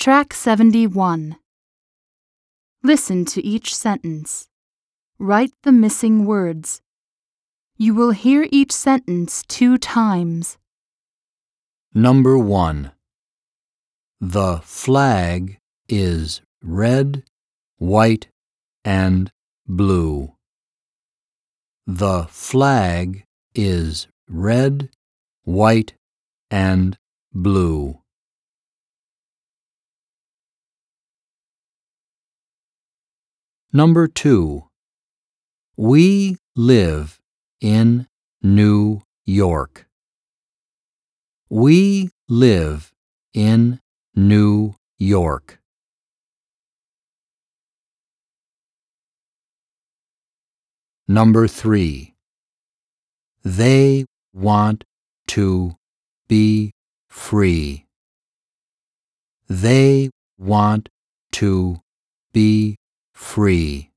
Track 71. Listen to each sentence. Write the missing words. You will hear each sentence 2 times. Number 1. The flag is red, white, and blue. The flag is red, white, and blue. Number 2. We live in New York. We live in New York. Number 3. They want to be free. They want to be free.